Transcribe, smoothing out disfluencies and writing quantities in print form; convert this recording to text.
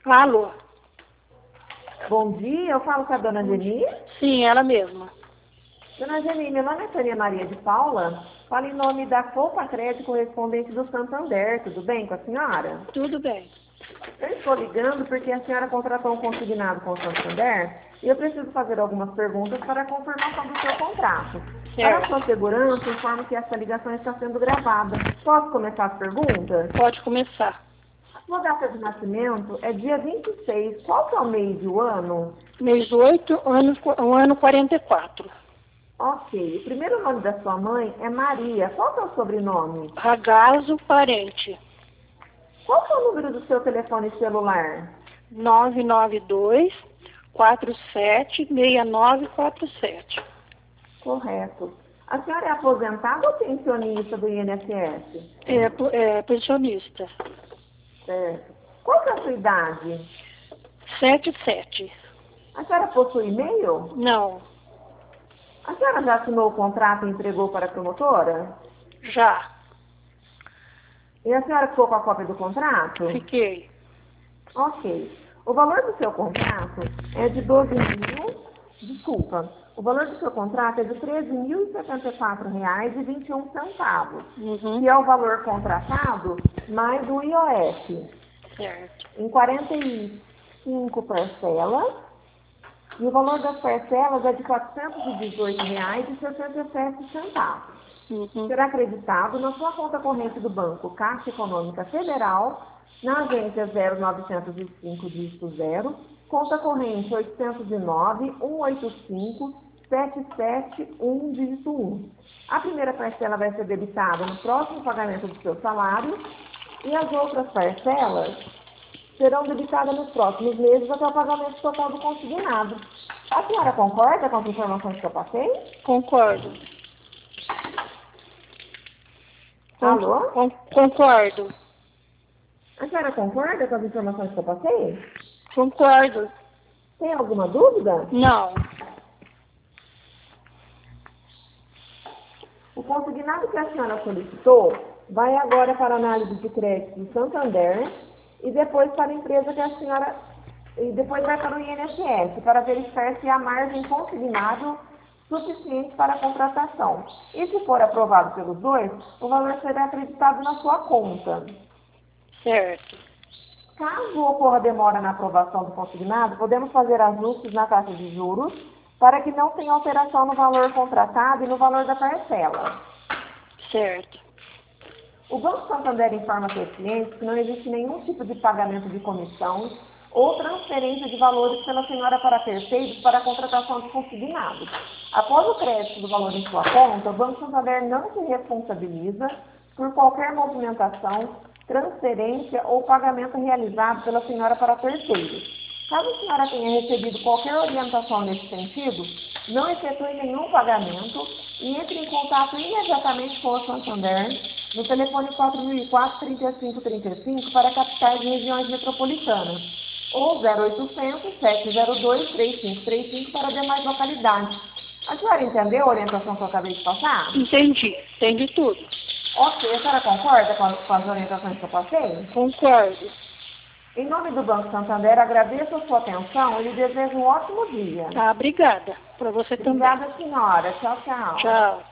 Alô? Bom dia, eu falo com a dona Geni. Sim, ela mesma. Dona Geni, meu nome é Tânia Maria de Paula. Falo em nome da Copa Crédito correspondente do Santander. Tudo bem com a senhora? Tudo bem. Eu estou ligando porque a senhora contratou um consignado com o Santander e eu preciso fazer algumas perguntas para a confirmação do seu contrato. Para a Certo. sua segurança, informo que essa ligação está sendo gravada. Posso começar as perguntas? Pode começar. A sua data de nascimento é dia 26. Qual que é o mês e o ano? Mês 8, o ano 44. Ok. O primeiro nome da sua mãe é Maria. Qual que é o sobrenome? Ragazzo Parente. Qual que é o número do seu telefone celular? 992 476947. Correto. A senhora é aposentada ou pensionista do INSS? É pensionista. Certo. Qual que é a sua idade? 77. A senhora possui e-mail? Não, A senhora já assinou o contrato e entregou para a promotora? já. E a senhora ficou com a cópia do contrato? Fiquei. Ok. O valor do seu contrato é de 12 mil... Desculpa. O valor do seu contrato é de R$ 13.074,21, Uhum. que é o valor contratado mais o IOF, Certo. em 45 parcelas, e o valor das parcelas é de R$ 418,67. Uhum. Será acreditado na sua conta corrente do banco Caixa Econômica Federal, na agência 0905 dígito 0, conta corrente 809-185-771 dígito 1. A primeira parcela vai ser debitada no próximo pagamento do seu salário e as outras parcelas serão debitadas nos próximos meses até o pagamento total do consignado. A senhora concorda com as informações que eu passei? Concordo. Alô? Concordo. A senhora concorda com as informações que eu passei? Concordo. Tem alguma dúvida? Não. O consignado que a senhora solicitou vai agora para a análise de crédito do Santander e depois para a empresa que a senhora... e depois vai para o INSS para verificar se há margem consignado suficiente para a contratação. E se for aprovado pelos dois, o valor será acreditado na sua conta. Certo. Caso ocorra demora na aprovação do consignado, podemos fazer ajustes na taxa de juros para que não tenha alteração no valor contratado e no valor da parcela. Certo. O Banco Santander informa a seus clientes que não existe nenhum tipo de pagamento de comissão ou transferência de valores pela senhora para terceiros para a contratação de consignados. Após o crédito do valor em sua conta, o Banco Santander não se responsabiliza por qualquer movimentação, transferência ou pagamento realizado pela senhora para terceiros. Caso a senhora tenha recebido qualquer orientação nesse sentido, não efetue nenhum pagamento e entre em contato imediatamente com o Santander no telefone 4004-3535 para capitais e regiões metropolitanas ou 0800-702-3535 para demais localidades. A senhora entendeu a orientação que eu acabei de passar? Entendi. Entendi tudo. Ok, a senhora concorda com as orientações que eu passei? Concordo. Em nome do Banco Santander, agradeço a sua atenção e lhe desejo um ótimo dia. Tá, obrigada. Para você também. Obrigada, senhora. Tchau, tchau. Tchau.